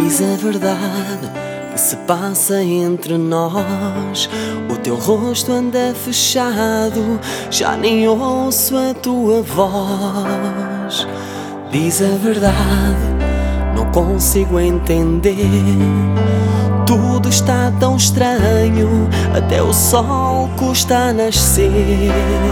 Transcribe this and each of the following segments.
Diz a verdade que se passa entre nós. O teu rosto anda fechado, já nem ouço a tua voz. Diz a verdade, não consigo entender. Tudo está tão estranho, até o sol custa a nascer.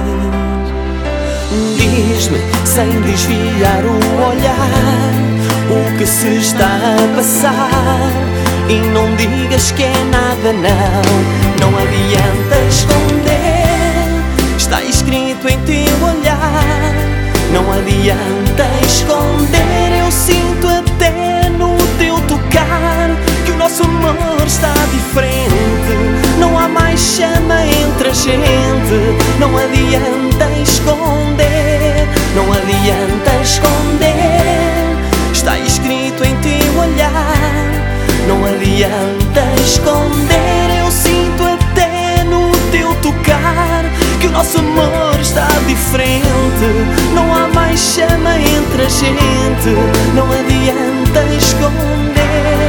Diz-me, sem desviar o olhar, o que se está a passar. E não digas que é nada, não adianta esconder. Está escrito em teu olhar, não adianta esconder. Eu sinto até no teu tocar que o nosso amor está diferente. Não há mais chama entre a gente. Não adianta esconder, não adianta esconder. Está escrito em teu olhar, não adianta esconder. Eu sinto até no teu tocar que o nosso amor está diferente. Não há mais chama entre a gente. Não adianta esconder.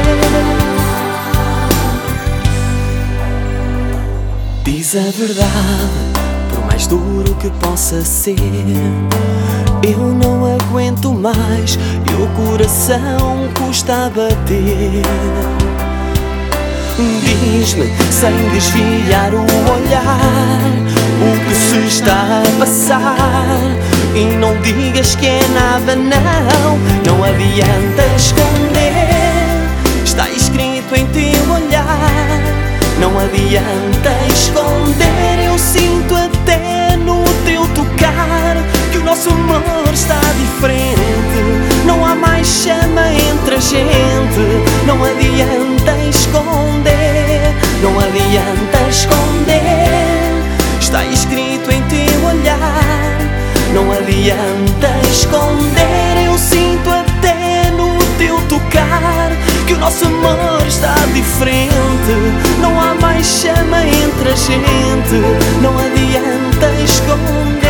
Diz a verdade, por mais duro que possa ser. Eu não aguento mais e o coração custa a bater. Diz-me, sem desviar o olhar, o que se está a passar. E não digas que é nada, não adianta esconder. Está escrito em teu olhar, não adianta esconder. Eu sinto até no teu tocar que o nosso amor está diferente. Não há mais chama entre a gente. Não adianta esconder, não adianta esconder. Está escrito em teu olhar, não adianta esconder. Eu sinto até no teu tocar que o nosso amor está diferente. Não há mais chama entre a gente. Não adianta esconder.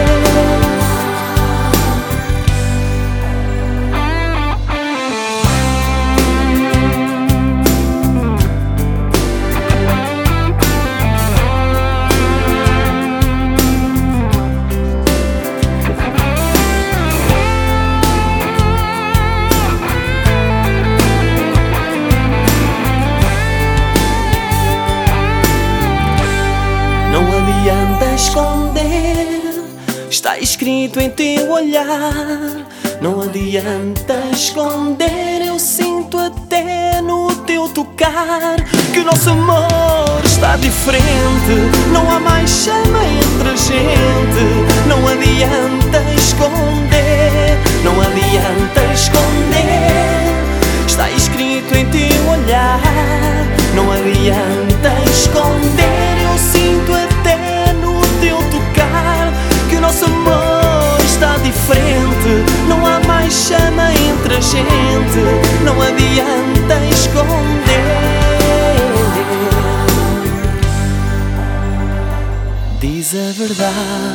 Não adianta esconder, está escrito em teu olhar. Não adianta esconder, eu sinto até no teu tocar que o nosso amor está diferente. Não há mais chama entre a gente. Não adianta esconder, não adianta esconder. Está escrito em teu olhar, não adianta esconder. Eu sinto até no teu tocar que o nosso amor está diferente. Não há mais chama entre a gente. Não adianta esconder. Diz a verdade.